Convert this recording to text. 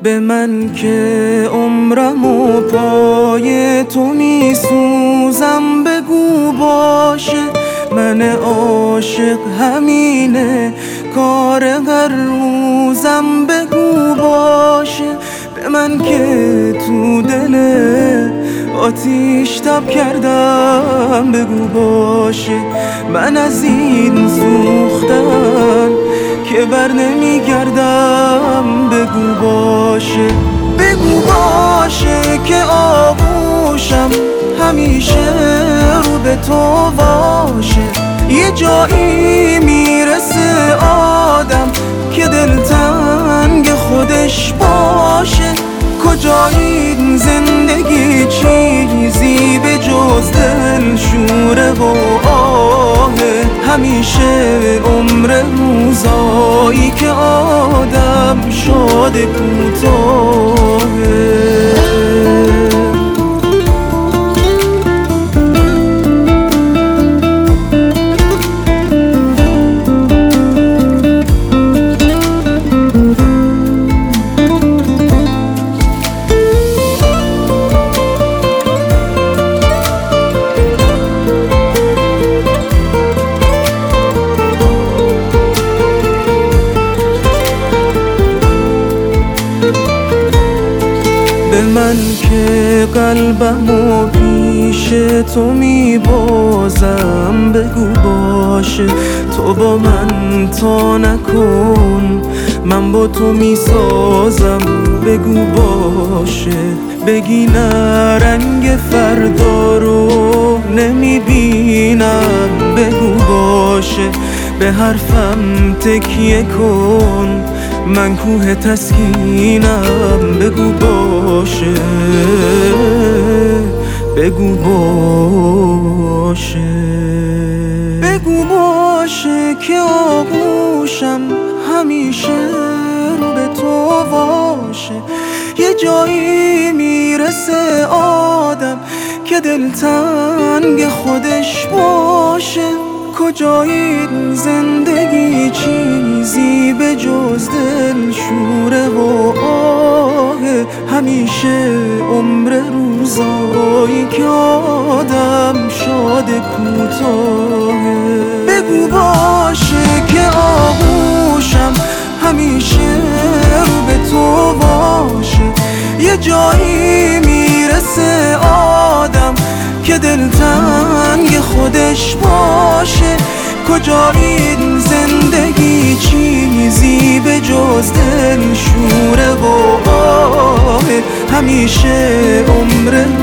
به من که عمرم و پای تو میسوزم بگو باشه. من عاشق همینه کار هر روزم بگو باشه. به من که تو دل آتیش تب کردم بگو باشه. من از این سوختن که بر نمیگردم بگو باشه. بگو باشه که آغوشم همیشه رو به تو باشه. یه جایی میرسه آدم که دلتنگ خودش باشه. کجا این زندگی چیزی به جز دل شوره و آهه. همیشه عمر روزایی که آدم شاد کوتاهه. به من که قلبمو پیش تو میبازم بگو باشه. تو با من تا نکن من با تو میسازم بگو باشه. بگی نه رنگ فردا رو نمیبینم بگو باشه. به حرفم تکیه کن من کوه تسکینم بگو باشه. بگو باشه. بگو باشه که آغوشم همیشه رو به تو باشه. یه جایی میرسه آدم که دلتنگ خودش باشه. کجا این زندگی چیزی به جز دل شوره و آهه. همیشه عمر روزایی که آدم شاد کوتاهه. بگو باشه که آغوشم همیشه رو به تو باشه. یه جایی میرسه آدم که دلتنگ خودش باشه. کجا این زندگی چیزی به جز دل شوره و آهه. همیشه عمر